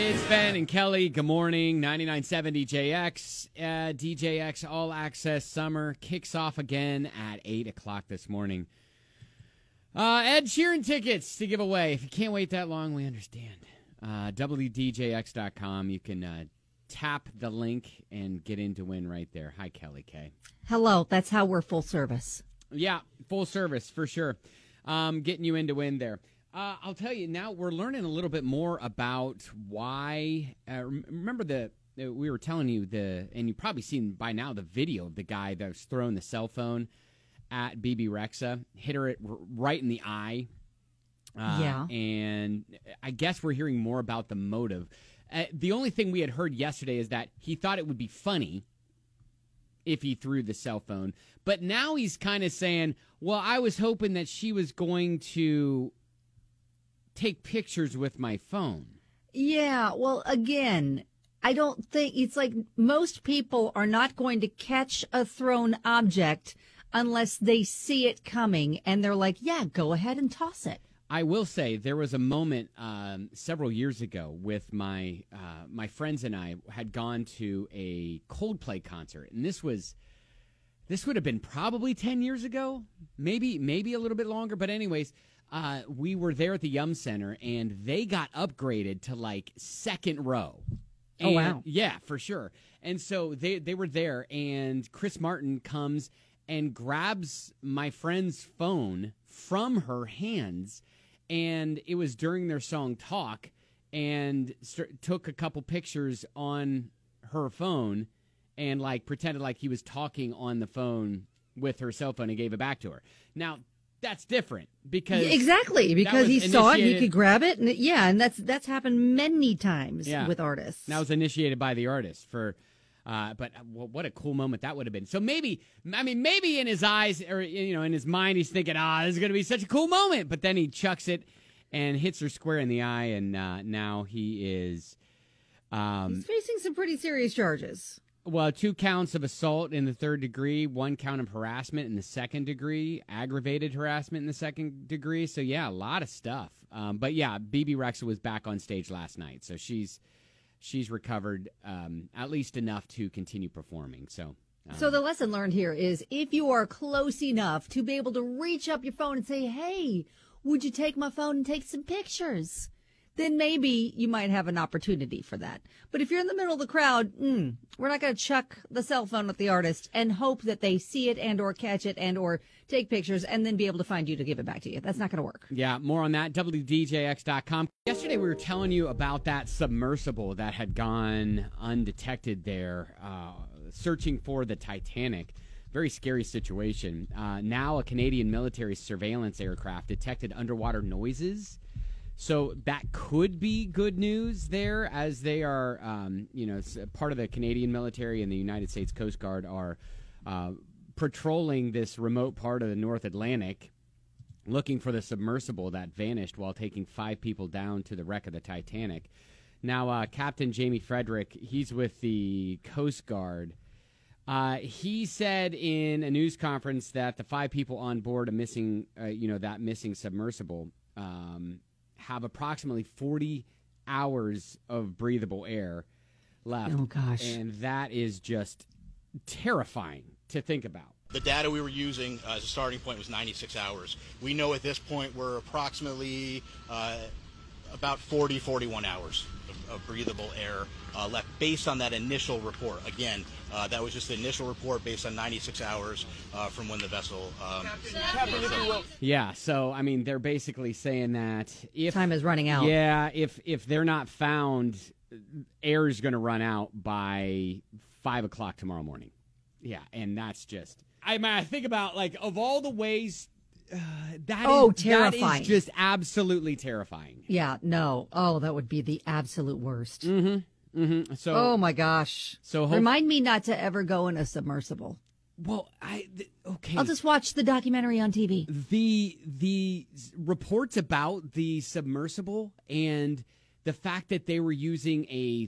It's Ben and Kelly. Good morning. 99.7 DJX. DJX All Access Summer kicks off again at 8 o'clock this morning. Ed Sheeran tickets to give away. If you can't wait that long, we understand. WDJX.com. You can tap the link and get in to win right there. Hi, Kelly K. Hello. That's how we're full service. Yeah, full service for sure. Getting you in to win there. I'll tell you now, we're learning a little bit more about why. Remember we were telling you and you've probably seen by now the video of the guy that was throwing the cell phone at BB Rexha, hit her right in the eye. Yeah. And I guess we're hearing more about the motive. The only thing we had heard yesterday is that he thought it would be funny if he threw the cell phone. But now he's kind of saying, well, I was hoping that she was going to take pictures with my phone. Yeah, well, again, I don't think it's like most people are not going to catch a thrown object unless they see it coming and they're like, yeah, go ahead and toss it. I will say there was a moment several years ago with my friends and I had gone to a Coldplay concert, and this would have been probably 10 years ago, maybe a little bit longer, but anyways, we were there at the Yum Center, and they got upgraded to like second row. Oh, wow. Yeah, for sure. And so they were there, and Chris Martin comes and grabs my friend's phone from her hands, and it was during their song Talk, and took a couple pictures on her phone and like pretended like he was talking on the phone with her cell phone and gave it back to her. Now, that's different because he saw it, he could grab it, and that's happened many times with artists. That was initiated by the artist but what a cool moment that would have been. So maybe in his eyes or in his mind he's thinking, this is going to be such a cool moment, but then he chucks it and hits her square in the eye, and now he is he's facing some pretty serious charges. Well, 2 counts of assault in the 3rd degree, 1 count of harassment in the 2nd degree, aggravated harassment in the 2nd degree. So, yeah, a lot of stuff. But, yeah, BB Rexha was back on stage last night. So she's recovered at least enough to continue performing. So the lesson learned here is if you are close enough to be able to reach up your phone and say, hey, would you take my phone and take some pictures? Then maybe you might have an opportunity for that. But if you're in the middle of the crowd, we're not going to chuck the cell phone at the artist and hope that they see it and or catch it and or take pictures and then be able to find you to give it back to you. That's not going to work. Yeah, more on that, WDJX.com. Yesterday we were telling you about that submersible that had gone undetected there, searching for the Titanic. Very scary situation. Now a Canadian military surveillance aircraft detected underwater noises. So that could be good news there, as they are, part of the Canadian military and the United States Coast Guard are patrolling this remote part of the North Atlantic, looking for the submersible that vanished while taking 5 people down to the wreck of the Titanic. Now, Captain Jamie Frederick, he's with the Coast Guard. He said in a news conference that the 5 people on board a missing, that missing submersible, have approximately 40 hours of breathable air left. Oh, gosh. And that is just terrifying to think about. The data we were using as a starting point was 96 hours. We know at this point we're approximately about 41 hours of breathable air left based on that initial report. Again, that was just the initial report based on 96 hours from when the vessel... Captain, if you will. Yeah, so, I mean, they're basically saying that if... Time is running out. Yeah, if they're not found, air is going to run out by 5 o'clock tomorrow morning. Yeah, and that's just... I think about, like, of all the ways... terrifying. That is just absolutely terrifying. Yeah, no. Oh, that would be the absolute worst. Mm-hmm. Mm-hmm. So, oh, my gosh. So remind me not to ever go in a submersible. Well, okay. I'll just watch the documentary on TV. The reports about the submersible and the fact that they were using a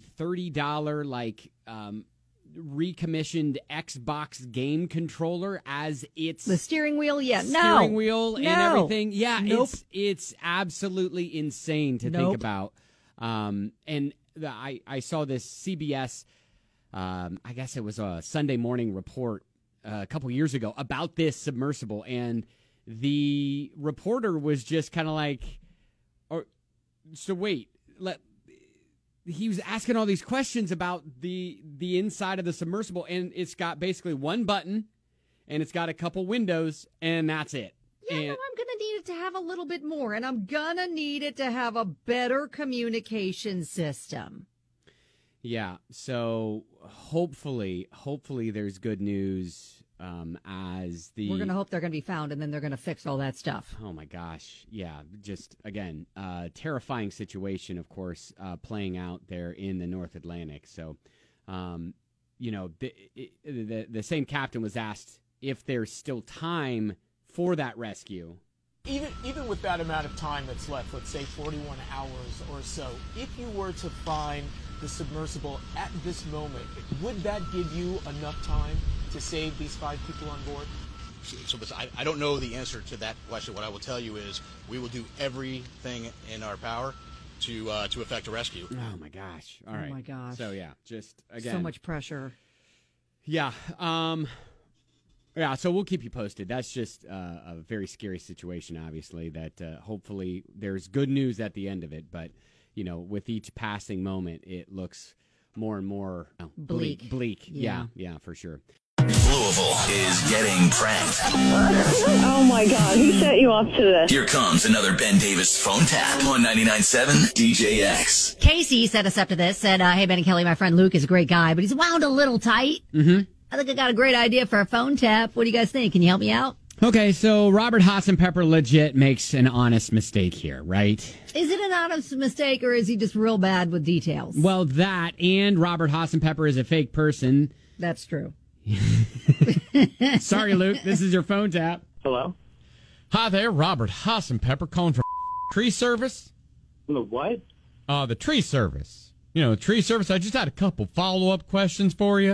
$30 recommissioned Xbox game controller as its the steering wheel, steering wheel and everything. Yeah, nope. It's absolutely insane to think about. And I saw this CBS, I guess it was a Sunday morning report a couple years ago about this submersible, and the reporter was just kind of like, so wait, he was asking all these questions about the inside of the submersible, and it's got basically one button, and it's got a couple windows, and that's it. Yeah, no, I'm going to need it to have a little bit more, and I'm going to need it to have a better communication system. Yeah, so hopefully there's good news as the... We're going to hope they're going to be found, and then they're going to fix all that stuff. Oh, my gosh. Yeah, just, again, terrifying situation, of course, playing out there in the North Atlantic. So, the same captain was asked if there's still time for that rescue. Even with that amount of time that's left, let's say 41 hours or so, if you were to find the submersible at this moment, would that give you enough time to save these 5 people on board? So I don't know the answer to that question. What I will tell you is we will do everything in our power to effect a rescue. Oh, my gosh. All right. Oh, my gosh. So, yeah, just, again. So much pressure. Yeah. Yeah, so we'll keep you posted. That's just a very scary situation, obviously, that hopefully there's good news at the end of it. But, with each passing moment, it looks more and more bleak. Yeah, for sure. Louisville is getting pranked. Oh my God, who set you up to this? Here comes another Ben Davis phone tap on 99.7 DJX. Casey set us up to this, said, hey, Ben and Kelly, my friend Luke is a great guy, but he's wound a little tight. Mm-hmm. I think I got a great idea for a phone tap. What do you guys think? Can you help me out? Okay, so Robert Hassenpepper legit makes an honest mistake here, right? Is it an honest mistake, or is he just real bad with details? Well, that, and Robert Hassenpepper is a fake person. That's true. Sorry, Luke, this is your phone tap. Hello? Hi there, Robert Hassenpepper calling from tree service. The what? The tree service. Tree service. I just had a couple follow-up questions for you.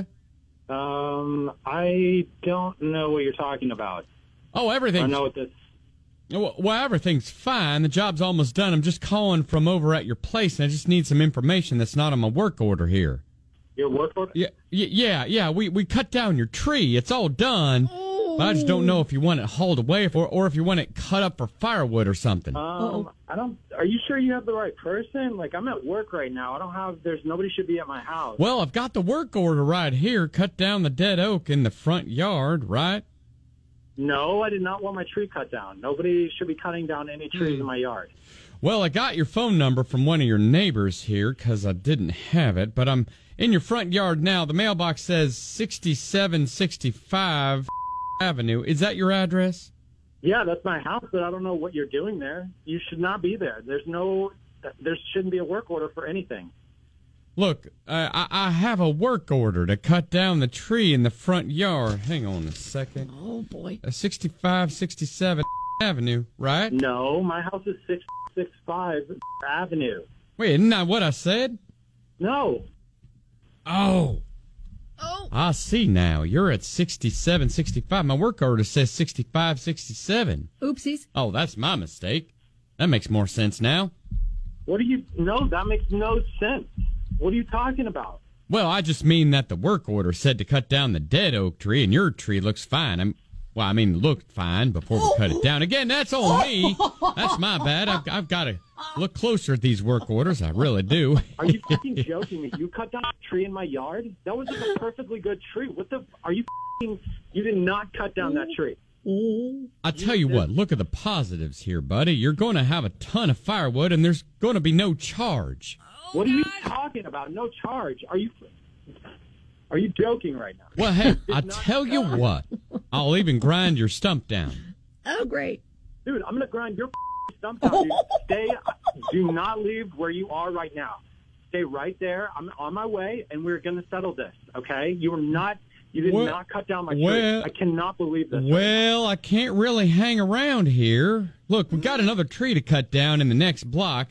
I don't know what you're talking about. Oh, everything. I know what this... Well, everything's fine. The job's almost done. I'm just calling from over at your place, and I just need some information that's not on my work order here. Your work order? Yeah. We cut down your tree. It's all done. But I just don't know if you want it hauled away or if you want it cut up for firewood or something. I don't... Are you sure you have the right person? Like, I'm at work right now. Nobody should be at my house. Well, I've got the work order right here. Cut down the dead oak in the front yard, right? No, I did not want my tree cut down. Nobody should be cutting down any trees in my yard. Well, I got your phone number from one of your neighbors here because I didn't have it, but I'm in your front yard now. The mailbox says 6765 Avenue. Is that your address? Yeah, that's my house, but I don't know what you're doing there. You should not be there. There shouldn't be a work order for anything. Look, I have a work order to cut down the tree in the front yard. Hang on a second. Oh, boy. 6567 Avenue, right? No, my house is 665 Avenue. Wait, isn't that what I said? No. Oh. I see now. You're at 6765. My work order says 6567. Oopsies. Oh, that's my mistake. That makes more sense now. No, that makes no sense. What are you talking about? Well, I just mean that the work order said to cut down the dead oak tree, and your tree looks fine. Looked fine before we cut it down. Again, that's on me. That's my bad. I've got to look closer at these work orders. I really do. Are you fucking joking me? You cut down a tree in my yard? That was like a perfectly good tree. Are you you did not cut down that tree. I tell you what, look at the positives here, buddy. You're going to have a ton of firewood, and there's going to be no charge. What are you talking about? No charge? Are you joking right now? Well, hey, I tell you what, I'll even grind your stump down. Oh, great. Dude, I'm going to grind your stump down, dude. Do not leave where you are right now. Stay right there. I'm on my way, and we're going to settle this, okay? You did not cut down my tree. I cannot believe this. Well, I can't really hang around here. Look, we've got another tree to cut down in the next block.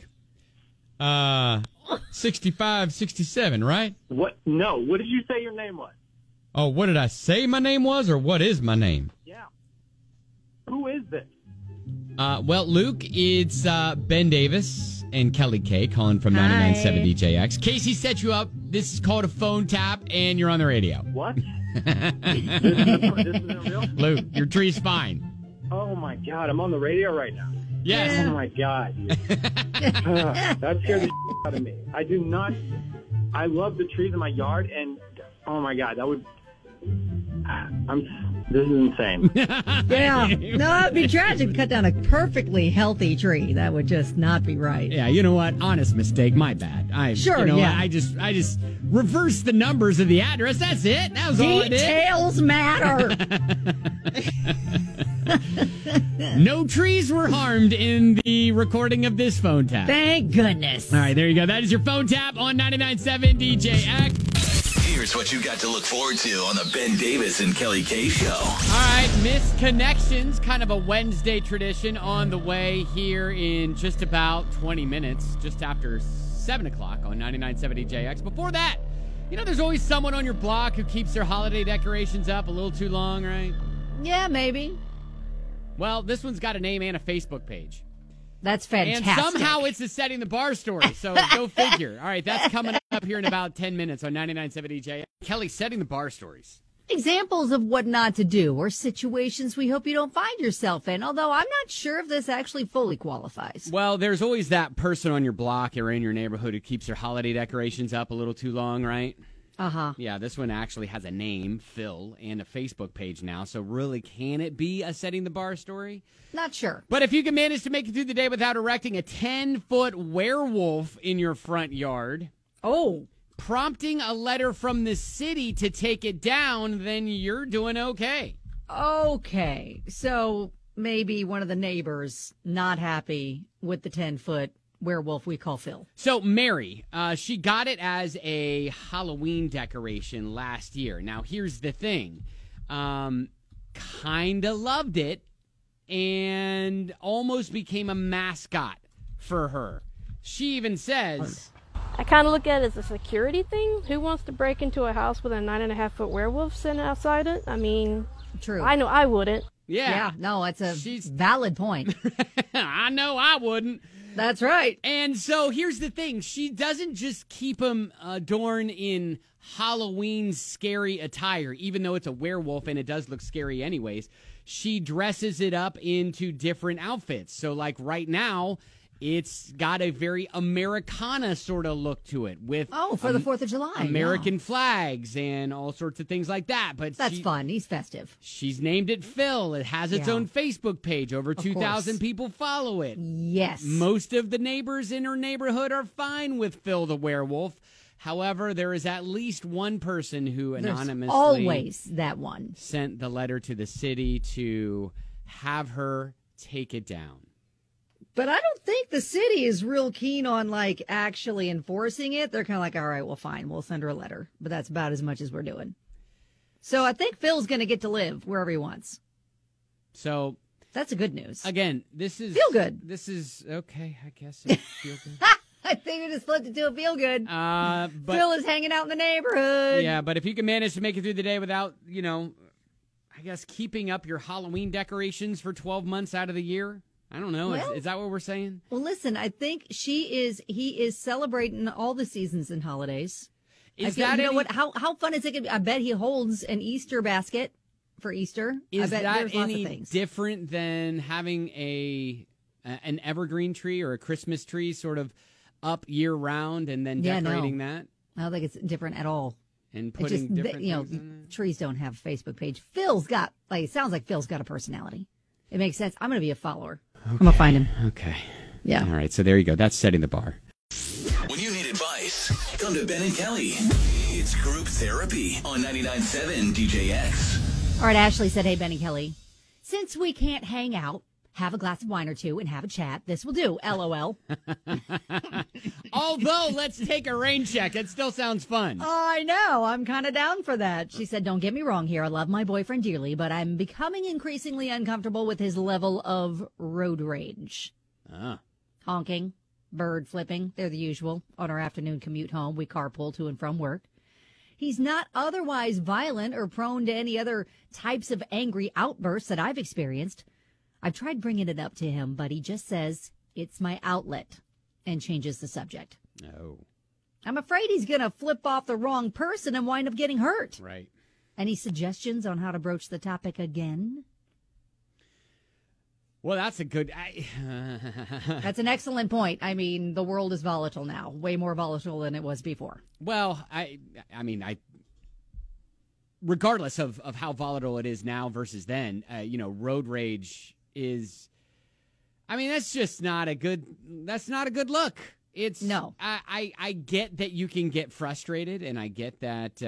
6567, right? What? No. What did you say your name was? Oh, what did I say my name was, or what is my name? Yeah. Who is this? Well, Luke, it's Ben Davis, and Kelly K calling from 99.7 DJX. Casey set you up. This is called a phone tap, and you're on the radio. What? This isn't real? Lou, your tree's fine. Oh, my God. I'm on the radio right now. Yes. Oh, my God. That scared the out of me. I love the trees in my yard, and, oh, my God, that would... This is insane. Yeah. No, it'd be tragic to cut down a perfectly healthy tree. That would just not be right. Yeah, you know what? Honest mistake. My bad. I just reversed the numbers of the address. That's it. That was all I did. Details matter. No trees were harmed in the recording of this phone tap. Thank goodness. All right, there you go. That is your phone tap on 99.7 DJX. Here's what you got to look forward to on the Ben Davis and Kelly K Show. All right, Missed Connections, kind of a Wednesday tradition on the way here in just about 20 minutes, just after 7 o'clock on 99.7 DJX. Before that, you know, there's always someone on your block who keeps their holiday decorations up a little too long, right? Yeah, maybe. Well, this one's got a name and a Facebook page. That's fantastic. And somehow it's a Setting the Bar story, so go figure. All right, that's coming up here in about 10 minutes on 99.7 DJ. Kelly, Setting the Bar stories. Examples of what not to do or situations we hope you don't find yourself in, although I'm not sure if this actually fully qualifies. Well, there's always that person on your block or in your neighborhood who keeps their holiday decorations up a little too long, right? Uh-huh. Yeah, this one actually has a name, Phil, and a Facebook page now, so really, can it be a Setting the Bar story? Not sure. But if you can manage to make it through the day without erecting a 10-foot werewolf in your front yard, prompting a letter from the city to take it down, then you're doing okay. Okay, so maybe one of the neighbors not happy with the 10-foot werewolf we call Phil. So Mary, she got it as a Halloween decoration last year. Now, here's the thing. Kind of loved it and almost became a mascot for her. She even says... I kind of look at it as a security thing. Who wants to break into a house with a 9.5-foot werewolf sitting outside it? I mean... True. I know I wouldn't. Yeah, no, it's a valid point. I know I wouldn't. That's right. And so here's the thing. She doesn't just keep them adorned in Halloween scary attire, even though it's a werewolf and it does look scary anyways. She dresses it up into different outfits. So like right now, it's got a very Americana sort of look to it with for the 4th of July. American flags and all sorts of things like that. But that's fun. He's festive. She's named it Phil. It has its own Facebook page. Over 2,000 people follow it. Yes. Most of the neighbors in her neighborhood are fine with Phil the werewolf. However, there is at least one person who anonymously always that one sent the letter to the city to have her take it down. But I don't think the city is real keen on, like, actually enforcing it. They're kind of like, all right, well, fine. We'll send her a letter. But that's about as much as we're doing. So I think Phil's going to get to live wherever he wants. So that's a good news. Again, this is... Feel good. This is... Okay, I guess it's feel good. I think we just flipped it to a feel good. But Phil is hanging out in the neighborhood. Yeah, but if you can manage to make it through the day without, you know, I guess keeping up your Halloween decorations for 12 months out of the year... I don't know. Well, is that what we're saying? Well, listen, I think he is celebrating all the seasons and holidays. How fun is it going to be? I bet he holds an Easter basket for Easter. Is I bet that there's lots any of things. different than having an evergreen tree or a Christmas tree sort of up year round and then decorating that? I don't think it's different at all. And putting different things in there? Trees don't have a Facebook page. It sounds like Phil's got a personality. It makes sense. I'm going to be a follower. Okay. I'm going to find him. Okay. Yeah. All right. So there you go. That's Setting the Bar. When you need advice, come to Ben and Kelly. It's group therapy on 99.7 DJX. All right. Ashley said, hey, Ben and Kelly, since we can't hang out, have a glass of wine or two and have a chat, this will do. LOL. Although, let's take a rain check. It still sounds fun. I know. I'm kind of down for that. She said, don't get me wrong here. I love my boyfriend dearly, but I'm becoming increasingly uncomfortable with his level of road rage. Honking, bird flipping. They're the usual. On our afternoon commute home, we carpool to and from work. He's not otherwise violent or prone to any other types of angry outbursts that I've experienced. I've tried bringing it up to him, but he just says, it's my outlet. and changes the subject. No. I'm afraid he's going to flip off the wrong person and wind up getting hurt. Right. Any suggestions on how to broach the topic again? Well, that's a good... That's an excellent point. I mean, the world is volatile now, way more volatile than it was before. Well, I mean, regardless of how volatile it is now versus then, road rage is... I mean, that's just not a good... That's not a good look. It's no. I get that you can get frustrated, and I get that,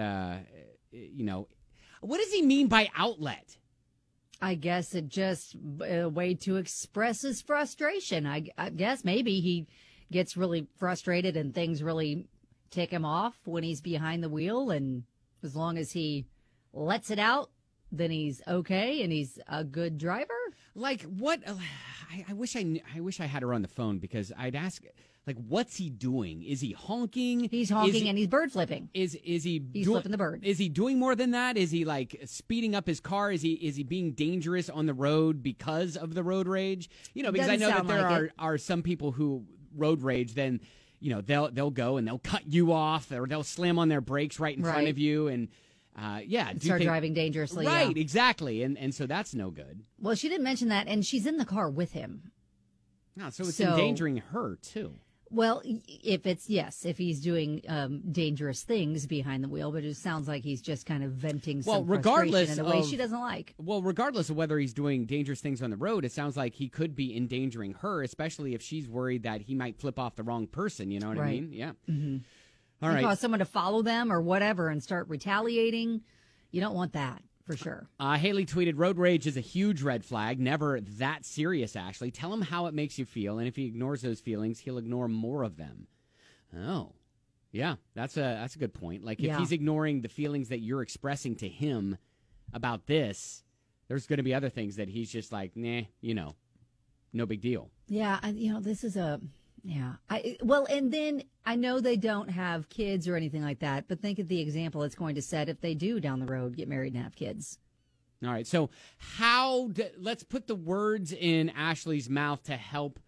what does he mean by outlet? I guess it just a way to express his frustration. I guess maybe he gets really frustrated and things really tick him off when he's behind the wheel, and as long as he lets it out, then he's okay and he's a good driver. Like what? I wish I had her on the phone because I'd ask. Like, what's he doing? Is he honking? He's honking and he's bird flipping. He's flipping the bird. Is he doing more than that? Is he like speeding up his car? Is he being dangerous on the road because of the road rage? Because I know that there are some people who road rage. Then they'll go and they'll cut you off or they'll slam on their brakes right in front of you and start driving dangerously. Right, yeah. Exactly, and so that's no good. Well, she didn't mention that, and she's in the car with him. No, so it's endangering her too. Well, if he's doing dangerous things behind the wheel, but it sounds like he's just kind of venting some frustration in a way she doesn't like. Well, regardless of whether he's doing dangerous things on the road, it sounds like he could be endangering her, especially if she's worried that he might flip off the wrong person. You know what I mean? Yeah. Mm-hmm. All right. Cause someone to follow them or whatever and start retaliating. You don't want that. For sure. Haley tweeted, road rage is a huge red flag. Never that serious, Ashley. Tell him how it makes you feel, and if he ignores those feelings, he'll ignore more of them. Oh, yeah, that's a good point. Like, if he's ignoring the feelings that you're expressing to him about this, there's going to be other things that he's just like, nah, no big deal. Yeah, this is a... Yeah. And then I know they don't have kids or anything like that, but think of the example it's going to set if they do down the road get married and have kids. All right. So let's put the words in Ashley's mouth to help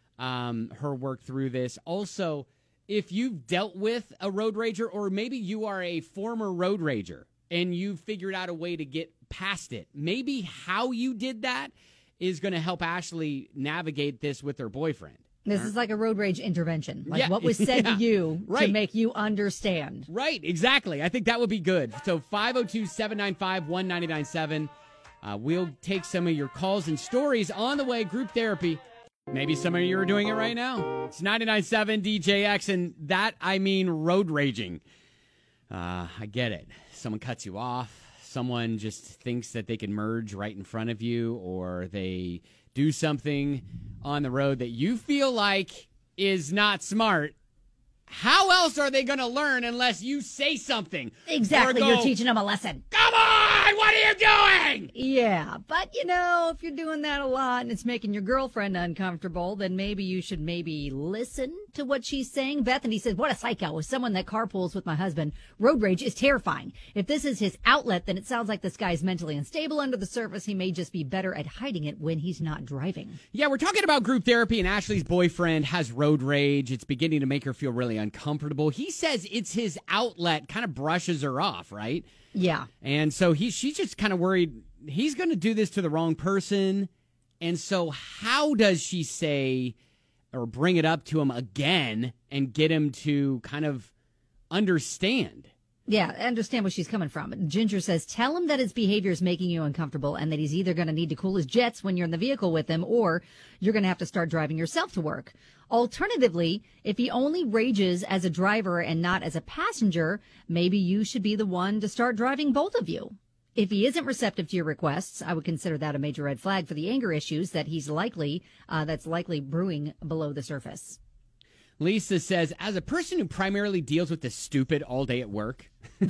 her work through this. Also, if you've dealt with a road rager or maybe you are a former road rager and you've figured out a way to get past it, maybe how you did that is going to help Ashley navigate this with her boyfriend. This is like a road rage intervention. Like what was said to you to make you understand. Right, exactly. I think that would be good. So 502-795-1997. We'll take some of your calls and stories on the way. Group therapy. Maybe some of you are doing it right now. It's 99.7 DJX, and that, I mean road raging. I get it. Someone cuts you off. Someone just thinks that they can merge right in front of you, or they do something on the road that you feel like is not smart. How else are they going to learn unless you say something? Exactly. You're teaching them a lesson. Come on! What are you doing? Yeah, but if you're doing that a lot and it's making your girlfriend uncomfortable, then maybe you should listen to what she's saying. Bethany says, what a psycho. As someone that carpools with my husband, road rage is terrifying. If this is his outlet, then it sounds like this guy's mentally unstable under the surface. He may just be better at hiding it when he's not driving. Yeah, we're talking about group therapy, and Ashley's boyfriend has road rage. It's beginning to make her feel really uncomfortable. He says it's his outlet, kind of brushes her off, right? Yeah. And so she's just kind of worried he's going to do this to the wrong person. And so how does she say or bring it up to him again and get him to kind of understand? Yeah, understand where she's coming from. Ginger says, tell him that his behavior is making you uncomfortable and that he's either going to need to cool his jets when you're in the vehicle with him or you're going to have to start driving yourself to work. Alternatively, if he only rages as a driver and not as a passenger, maybe you should be the one to start driving both of you. If he isn't receptive to your requests, I would consider that a major red flag for the anger issues that that's likely brewing below the surface. Lisa says, as a person who primarily deals with the stupid all day at work,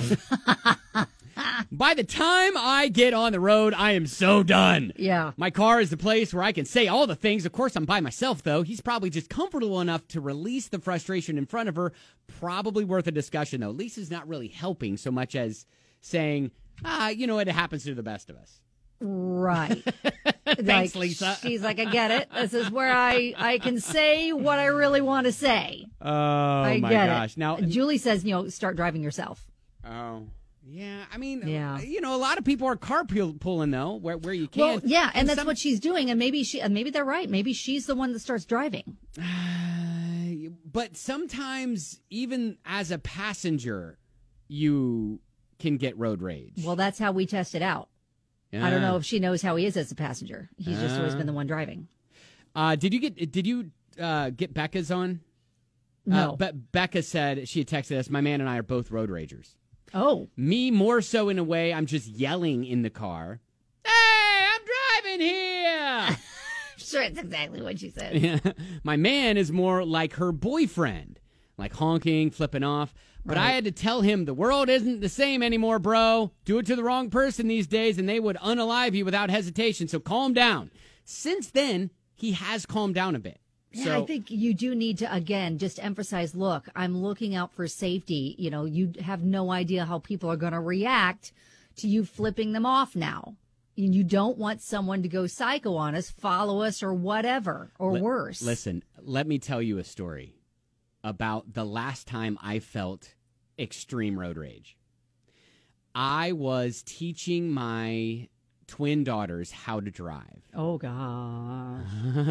by the time I get on the road, I am so done. Yeah. My car is the place where I can say all the things. Of course, I'm by myself, though. He's probably just comfortable enough to release the frustration in front of her. Probably worth a discussion, though. Lisa's not really helping so much as saying, it happens to the best of us. Right. Thanks, Lisa. She's like, I get it. This is where I can say what I really want to say. Oh, I my get gosh. it. Now, Julie says, start driving yourself. oh, yeah. I mean, Yeah. a lot of people are carpooling, though, where you can. Well, yeah, and that's what she's doing. And maybe they're right. Maybe she's the one that starts driving. But sometimes, even as a passenger, you can get road rage. Well, that's how we test it out. I don't know if she knows how he is as a passenger. He's just always been the one driving. Did you get Becca's on? No. But Becca said, she had texted us, my man and I are both road ragers. Oh. Me more so in a way, I'm just yelling in the car. Hey, I'm driving here. Sure, that's exactly what she said. Yeah. My man is more like her boyfriend, like honking, flipping off. But I had to tell him the world isn't the same anymore, bro. Do it to the wrong person these days and they would unalive you without hesitation. So calm down. Since then, he has calmed down a bit. Yeah, So I think you do need to, again, just emphasize, look, I'm looking out for safety. You have no idea how people are going to react to you flipping them off now. And you don't want someone to go psycho on us, follow us, or whatever, or worse. Listen, let me tell you a story about the last time I felt extreme road rage. I was teaching my twin daughters how to drive. Oh, God.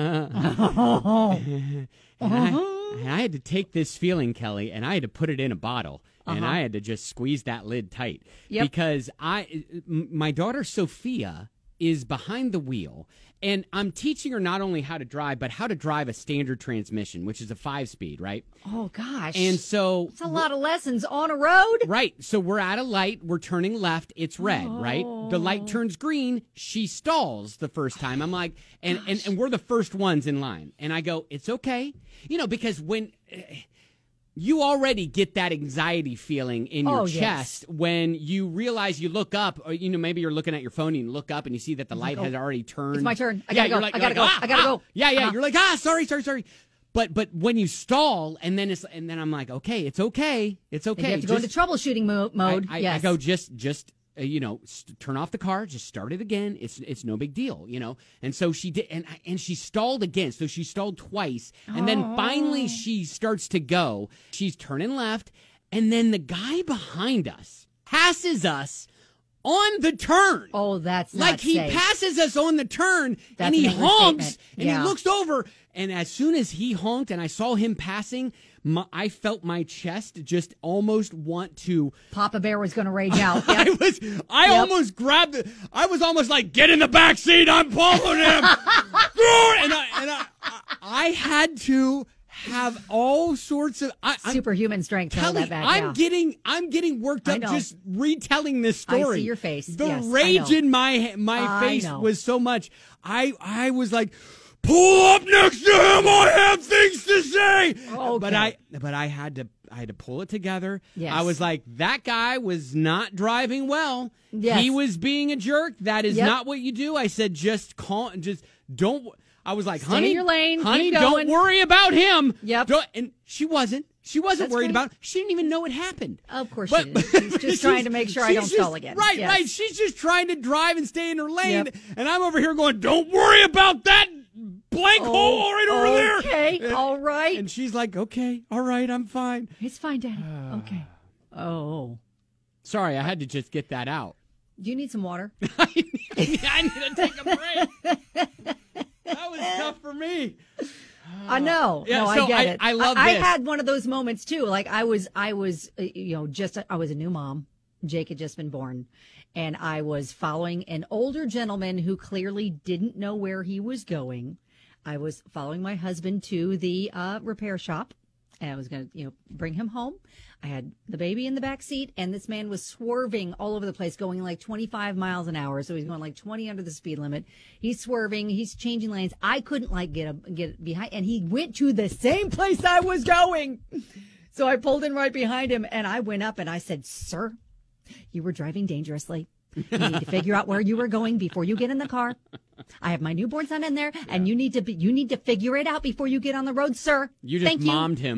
And I had to take this feeling, Kelly, and I had to put it in a bottle. And I had to just squeeze that lid tight. Yep. Because my daughter Sophia is behind the wheel, and I'm teaching her not only how to drive, but how to drive a standard transmission, which is a 5-speed, right? Oh, gosh. And so it's a lot of lessons on a road. Right. So we're at a light. We're turning left. It's red, right? The light turns green. She stalls the first time. I'm like, and we're the first ones in line. And I go, it's okay. Because when you already get that anxiety feeling in your chest when you realize you look up, or maybe you're looking at your phone and you look up and you see that the light has already turned. It's my turn. I gotta go. I gotta go. Yeah. You're like, sorry. But when you stall and then I'm like, okay, it's okay. It's okay. And you have to go into troubleshooting mode. I go just turn off the car, just start it again. It's no big deal, And so she did, and she stalled again. So she stalled twice, and then finally she starts to go. She's turning left, and then the guy behind us passes us on the turn. Oh, that's not like he safe. passes us on the turn, That's and he an honks, understatement. and Yeah. he looks over, and as soon as he honked, and I saw him passing, I felt my chest just almost want to. Papa Bear was going to rage out. Yep. I almost grabbed it. I was almost like, get in the back seat. I'm following him. I had to have all sorts of superhuman strength. Kelly, I'm getting worked up just retelling this story. I see your face. The Yes, rage in my face was so much. I was like, pull up next to him. I have things to say. Okay. But I had to pull it together. Yes. I was like, that guy was not driving well. Yes. He was being a jerk. That is not what you do. I said, just don't. I was like, Stay honey, in your lane. honey, Keep going. don't worry about him. Yep. And she wasn't. She wasn't That's worried great. about it. She didn't even know it happened. Of course she didn't. She's just trying to make sure I don't stall again. Right, Yes. right. She's just trying to drive and stay in her lane. Yep. And I'm over here going, don't worry about that blank hole right over there. Okay, all right. And she's like, okay, all right, I'm fine. It's fine, Daddy. Okay. Oh. Sorry, I had to just get that out. Do you need some water? I need to take a break. That was tough for me. I know. Yeah, no, so I get it. I love I this. had one of those moments too. Like I was, I was a new mom. Jake had just been born, and I was following an older gentleman who clearly didn't know where he was going. I was following my husband to the repair shop, and I was going to, bring him home. I had the baby in the back seat, and this man was swerving all over the place, going like 25 miles an hour. So he's going like 20 under the speed limit. He's swerving. He's changing lanes. I couldn't get behind, and he went to the same place I was going. So I pulled in right behind him, and I went up and I said, "Sir, you were driving dangerously. You need to figure out where you were going before you get in the car. I have my newborn son in there, and you need to figure it out before you get on the road, sir." You just Thank mommed him.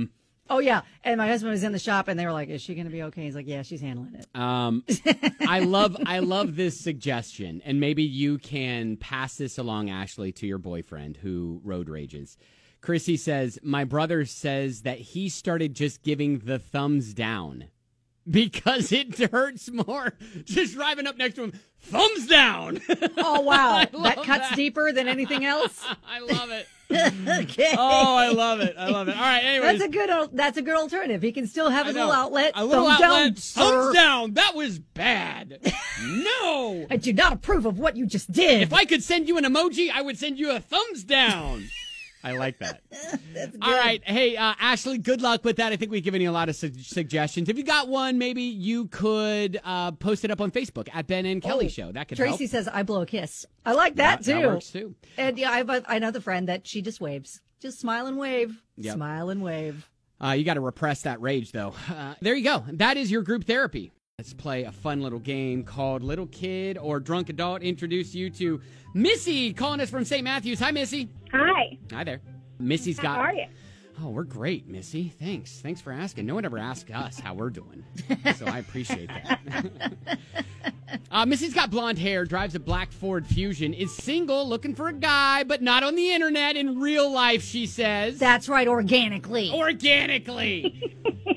Oh, yeah. And my husband was in the shop, and they were like, is she going to be okay? He's like, yeah, she's handling it. I love this suggestion, and maybe you can pass this along, Ashley, to your boyfriend who road rages. Chrissy says, my brother says that he started just giving the thumbs down because it hurts more just driving up next to him. Thumbs down. Oh, wow. That cuts deeper than anything else. I love it. Okay. Oh, I love it. All right, anyways. That's a good alternative. He can still have his little outlet. A little thumbs outlet. down, Thumbs down. That was bad. No. I do not approve of what you just did. If I could send you an emoji, I would send you a thumbs down. I like that. That's good. All right. Hey, Ashley, good luck with that. I think we've given you a lot of suggestions. If you got one, maybe you could post it up on Facebook at Ben and Kelly Show. That could help. Tracy says, I blow a kiss. I like that, too. That works, too. And yeah, I have another friend that she just waves. Just smile and wave. Yep. Smile and wave. You got to repress that rage, though. There you go. That is your group therapy. Let's play a fun little game called Little Kid or Drunk Adult. Introduce you to Missy calling us from St. Matthews. Hi, Missy. Hi. Hi there. Missy's got. How are you? Oh, we're great, Missy. Thanks for asking. No one ever asks us how we're doing, so I appreciate that. Missy's got blonde hair, drives a black Ford Fusion, is single, looking for a guy, but not on the internet, in real life, she says. That's right, organically. Organically.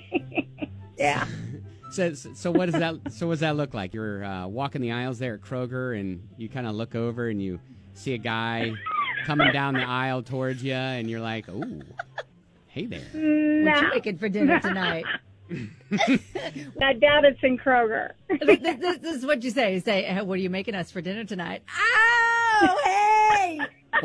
Yeah. So what does that? So what does that look like? You're walking the aisles there at Kroger, and you kind of look over and you see a guy coming down the aisle towards you, and you're like, "Ooh, hey there." No. What you making for dinner tonight? I doubt it's in Kroger. This is what you say. You say, hey, what are you making us for dinner tonight? Oh, hey!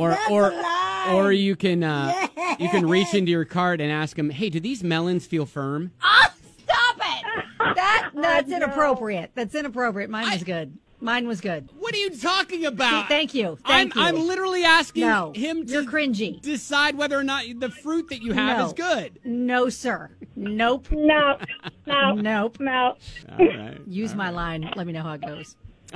Or you can reach into your cart and ask them, "Hey, do these melons feel firm?" Oh, stop it! That's inappropriate. That's inappropriate. Mine was good. Mine was good. What are you talking about? Thank you. I'm literally asking him you're cringy. Decide whether or not the fruit that you have is good. No, sir. Nope. No. Nope. No. All right. Use my line. Let me know how it goes.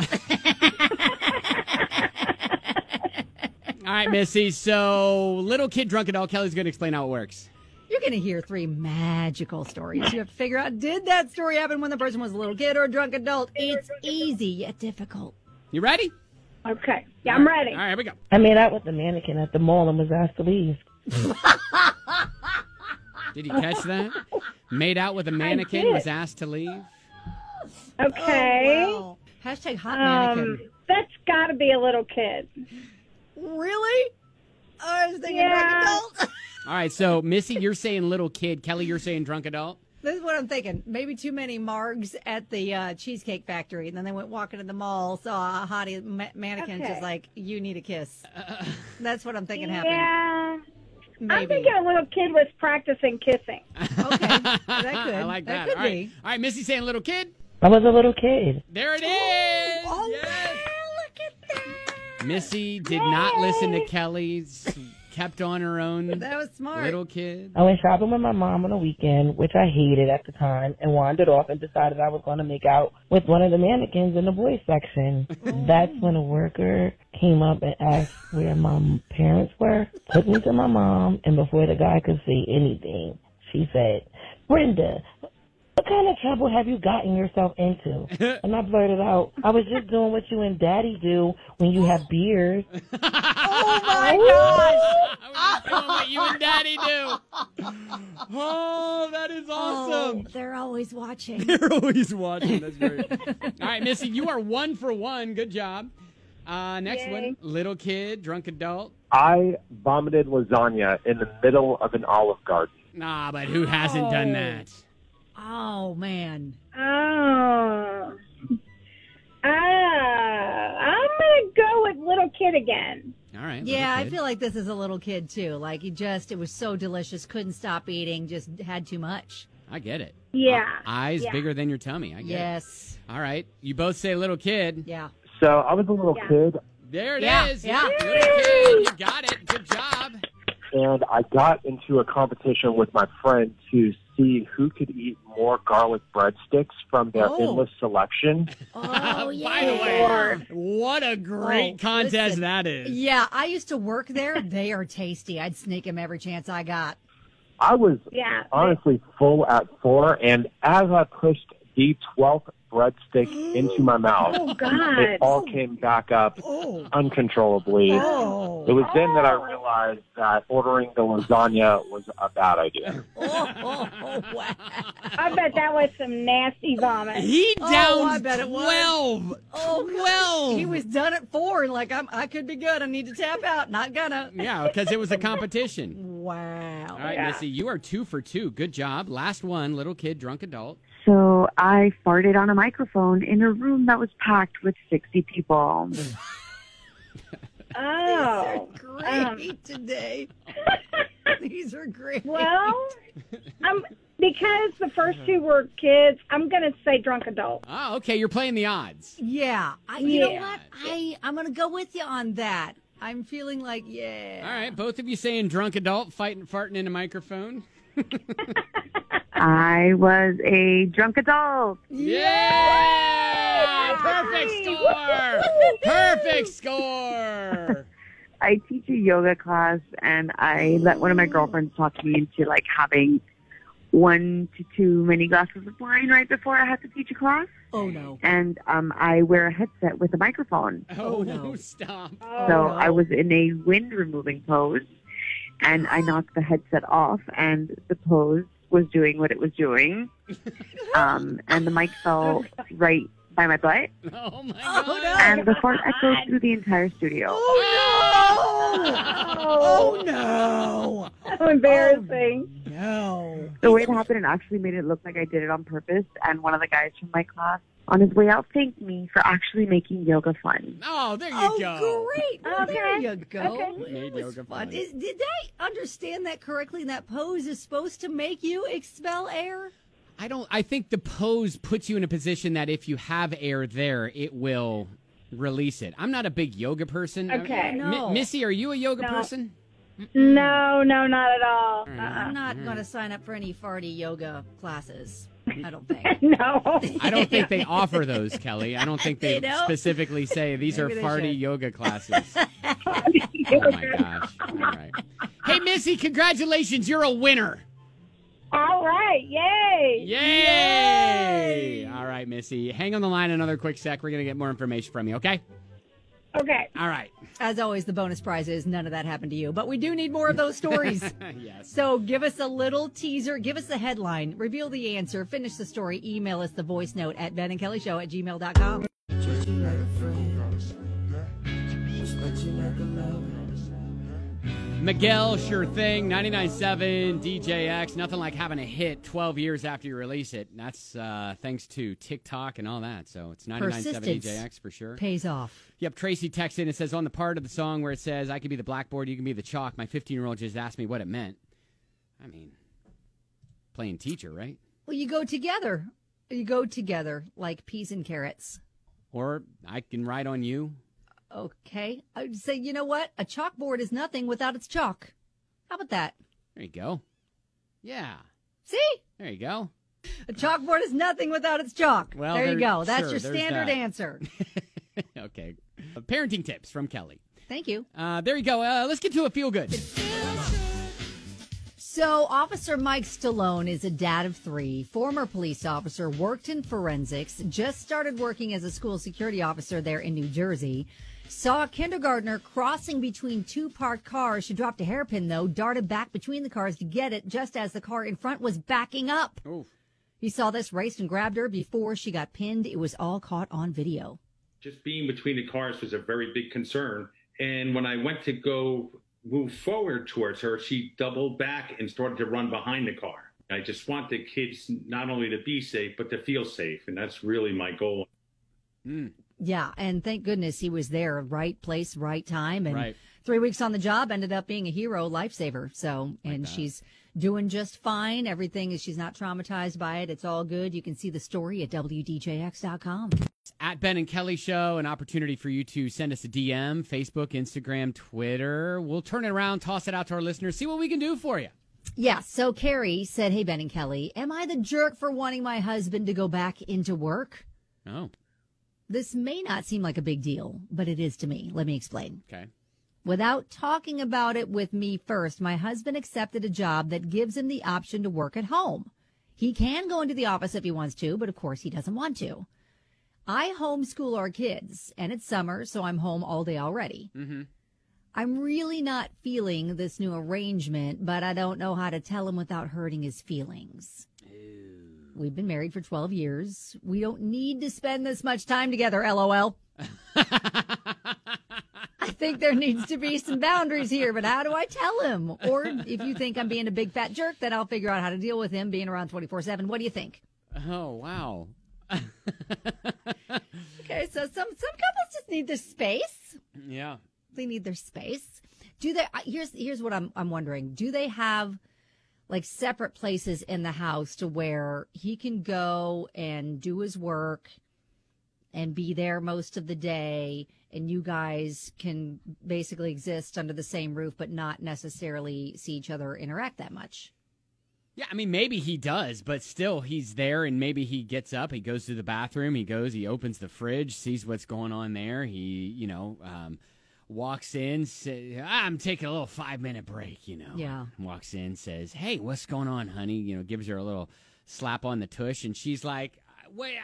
All right, Missy. So, Little Kid, Drunk Adult. Kelly's going to explain how it works. You're going to hear 3 magical stories. You have to figure out, did that story happen when the person was a little kid or a drunk adult? It's easy yet difficult. You ready? Okay. Yeah, I'm ready. All right, here we go. I made out with the mannequin at the mall and was asked to leave. Did you catch that? Made out with a mannequin, was asked to leave. Okay. Oh, wow. Hashtag hot mannequin. That's got to be a little kid. Really? I was thinking drunk adult. All right, so Missy, you're saying little kid. Kelly, you're saying drunk adult. This is what I'm thinking. Maybe too many margs at the Cheesecake Factory, and then they went walking to the mall, saw a hottie mannequin, just like, you need a kiss. That's what I'm thinking happened. Yeah. Maybe. I'm thinking a little kid was practicing kissing. Okay, that could. I like that. That could All be. All right, Missy saying little kid. I was a little kid. There it is. Oh, yes. look at that. Missy did not listen to Kelly's. Kept on her own. That was smart. Little kid. I went shopping with my mom on a weekend, which I hated at the time, and wandered off and decided I was going to make out with one of the mannequins in the boys section. That's when a worker came up and asked where my parents were, took me to my mom, and before the guy could say anything, she said, "Brenda, what kind of trouble have you gotten yourself into?" And I blurted out, "I was just doing what you and Daddy do when you have beers." Oh, my gosh. I was just doing what you and Daddy do. Oh, that is awesome. Oh, they're always watching. They're always watching. That's great. All right, Missy, you are 1 for 1. Good job. Next one, little kid, drunk adult. I vomited lasagna in the middle of an Olive Garden. Nah, but who hasn't done that? Oh, man. Oh. I'm going to go with little kid again. All right. Yeah, I feel like this is a little kid, too. Like, it was so delicious, couldn't stop eating, just had too much. I get it. Yeah. Eyes bigger than your tummy. I get Yes. it. All right. You both say little kid. Yeah. So I was a little kid, There it is. Yeah. Little kid. You got it. Good job. and I got into a competition with my friend to see who could eat more garlic breadsticks from their endless selection. Oh, yeah. By the way, what a great contest listen, that is. Yeah, I used to work there. They are tasty. I'd sneak them every chance I got. I was honestly full at 4, and as I pushed the 12th breadstick into my mouth, it all came back up uncontrollably. It was then that I realized that ordering the lasagna was a bad idea. Wow. I bet that was some nasty vomit. He downed I bet it was. 12. Oh, 12. He was done at 4. Like, I could be good. I need to tap out. Not gonna. Yeah, because it was a competition. Wow. All right, Missy, you are 2 for 2. Good job. Last one, little kid, drunk adult. So I farted on a microphone in a room that was packed with 60 people. Oh. These are great today. These are great. Well, because the first 2 were kids, I'm going to say drunk adult. Oh, okay. You're playing the odds. Yeah. You know what? I'm going to go with you on that. I'm feeling like, yeah. All right. Both of you saying drunk adult, farting in a microphone. I was a drunk adult. Yeah! Perfect score! Perfect score! I teach a yoga class, and I let one of my girlfriends talk me into like having 1 to 2 mini glasses of wine right before I have to teach a class. Oh, no. And I wear a headset with a microphone. Oh, no. Stop. So I was in a wind removing pose, and I knocked the headset off, and the pose was doing what it was doing. And the mic fell right by my butt. Oh, my God. And the fart echoed through the entire studio. Oh, no. So embarrassing. No. The way it happened, it actually made it look like I did it on purpose. And one of the guys from my class, on his way out, thanked me for actually making yoga fun. Oh, there you go. Great. Well, there you go. Okay. Made yoga fun. Did I understand that correctly? That pose is supposed to make you expel air? I think the pose puts you in a position that if you have air there, it will release it. I'm not a big yoga person. Okay. No. Missy, are you a yoga person? No, not at all. I'm not going to sign up for any farty yoga classes. I don't think. No. I don't think they offer those, Kelly. I don't think they They don't? specifically say these Maybe are they farty should. yoga classes. Oh, my gosh. All right. Hey, Missy, congratulations. You're a winner. All right. Yay. Yay! All right, Missy. Hang on the line another quick sec. We're going to get more information from you, okay? Okay. All right. As always, the bonus prize is none of that happened to you, but we do need more of those stories. Yes. So give us a little teaser, give us the headline, reveal the answer, finish the story, email us the voice note at benandkellyshow@gmail.com. Miguel, Sure Thing, 99.7 DJX. Nothing like having a hit 12 years after you release it. And that's thanks to TikTok and all that. So it's 99.7 Persistence DJX for sure. Pays off. Yep, Tracy texted in and says, on the part of the song where it says, I could be the blackboard, you can be the chalk, my 15-year-old just asked me what it meant. I mean, playing teacher, right? Well, you go together. You go together like peas and carrots. Or I can ride on you. Okay. I'd say, you know what? A chalkboard is nothing without its chalk. How about that? There you go. Yeah. See? There you go. A chalkboard is nothing without its chalk. Well, there you go. That's sure, your there's standard that. answer. Okay. Parenting tips from Kelly. Thank you. There you go. Let's get to a feel good. So, Officer Mike Stallone is a dad of 3, former police officer, worked in forensics, just started working as a school security officer there in New Jersey. Saw a kindergartner crossing between 2 parked cars. She dropped a hairpin, though, darted back between the cars to get it just as the car in front was backing up. Oof. He saw this, raced and grabbed her before she got pinned. It was all caught on video. Just being between the cars was a very big concern. And when I went to go move forward towards her, she doubled back and started to run behind the car. I just want the kids not only to be safe, but to feel safe. And that's really my goal. Yeah, and thank goodness he was there, right place, right time. And Right. 3 weeks on the job, ended up being a hero, lifesaver. So, and she's doing just fine. Everything is, she's not traumatized by it. It's all good. You can see the story at WDJX.com. At Ben and Kelly Show, an opportunity for you to send us a DM, Facebook, Instagram, Twitter. We'll turn it around, toss it out to our listeners, see what we can do for you. Yeah, so Carrie said, hey, Ben and Kelly, am I the jerk for wanting my husband to go back into work? Oh, This may not seem like a big deal, but it is to me. Let me explain. okay. Without talking about it with me first, my husband accepted a job that gives him the option to work at home. He can go into the office if he wants to, but of course he doesn't want to. I homeschool our kids, and it's summer, so I'm home all day already. Mm-hmm. I'm really not feeling this new arrangement, but I don't know how to tell him without hurting his feelings. We've been married for 12 years. We don't need to spend this much time together, LOL. I think there needs to be some boundaries here, but how do I tell him? Or if you think I'm being a big fat jerk, then I'll figure out how to deal with him being around 24/7. What do you think? Oh, wow. Okay, so some couples just need their space. Yeah. They need their space. Do they? Here's what I'm wondering. Do they have like separate places in the house to where he can go and do his work and be there most of the day, and you guys can basically exist under the same roof but not necessarily see each other interact that much? Yeah, I mean, maybe he does, but still he's there, and maybe he gets up, he goes to the bathroom, he opens the fridge, sees what's going on there. He, walks in, says, I'm taking a little 5-minute break, Yeah. Walks in, says, hey, what's going on, honey? Gives her a little slap on the tush, and she's like, wait,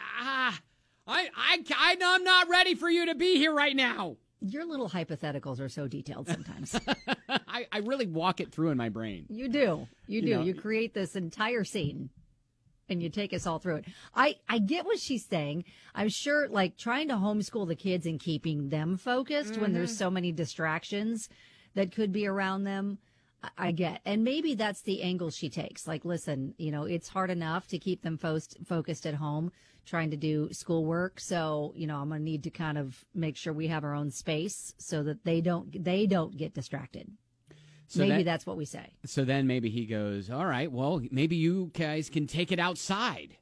I'm not ready for you to be here right now. Your little hypotheticals are so detailed sometimes. I really walk it through in my brain. You do. You do. You create this entire scene and you take us all through it. I get what she's saying. I'm sure like trying to homeschool the kids and keeping them focused when there's so many distractions that could be around them. I get. And maybe that's the angle she takes. Like, listen, it's hard enough to keep them focused at home trying to do schoolwork. So, I'm going to need to kind of make sure we have our own space so that they don't get distracted. So maybe that's what we say. So then maybe he goes, all right, well, maybe you guys can take it outside.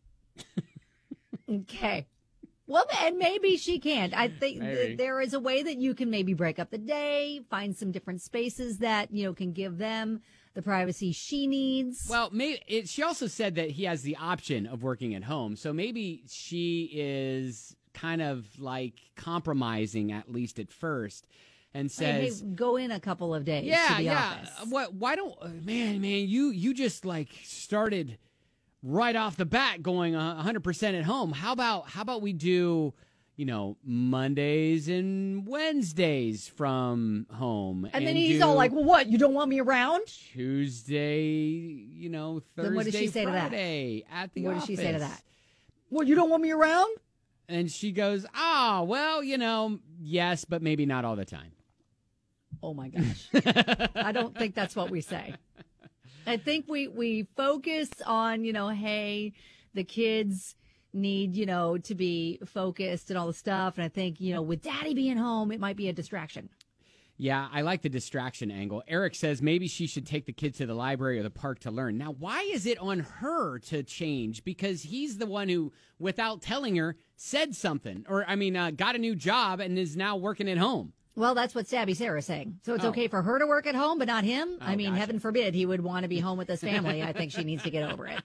Okay. Well, and maybe she can't. I think there is a way that you can maybe break up the day, find some different spaces that, can give them the privacy she needs. Well, she also said that he has the option of working at home. So maybe she is kind of like compromising, at least at first, and says, hey, go in a couple of days to the office. Why don't, man, you just like started right off the bat going 100% at home. How about we do, Mondays and Wednesdays from home? And then he's all like, well, what? You don't want me around? Tuesday, Thursday, then what does she say Friday to that? At the what office. What does she say to that? Well, you don't want me around? And she goes, well, yes, but maybe not all the time. Oh, my gosh. I don't think that's what we say. I think we focus on, hey, the kids need, to be focused and all the stuff. And I think, with daddy being home, it might be a distraction. Yeah, I like the distraction angle. Eric says maybe she should take the kids to the library or the park to learn. Now, why is it on her to change? Because he's the one who, without telling her, said something. Or, got a new job and is now working at home. Well, that's what Stabby Sarah's saying. So it's okay for her to work at home, but not him? Gotcha. Heaven forbid he would want to be home with his family. I think she needs to get over it.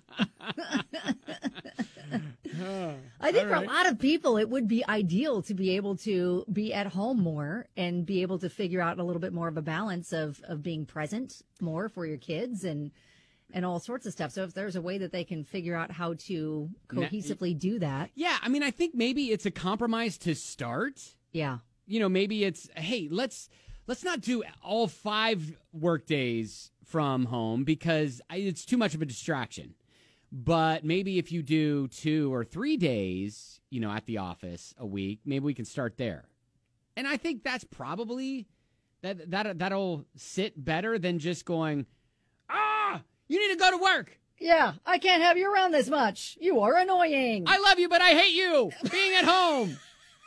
I think for a lot of people, it would be ideal to be able to be at home more and be able to figure out a little bit more of a balance of being present more for your kids and all sorts of stuff. So if there's a way that they can figure out how to cohesively do that. Yeah, I think maybe it's a compromise to start. Yeah. Maybe it's, hey, let's not do all 5 work days from home because it's too much of a distraction. But maybe if you do 2 or 3 days, at the office a week, maybe we can start there. And I think that's probably that'll sit better than just going, you need to go to work. Yeah, I can't have you around this much. You are annoying. I love you, but I hate you being at home.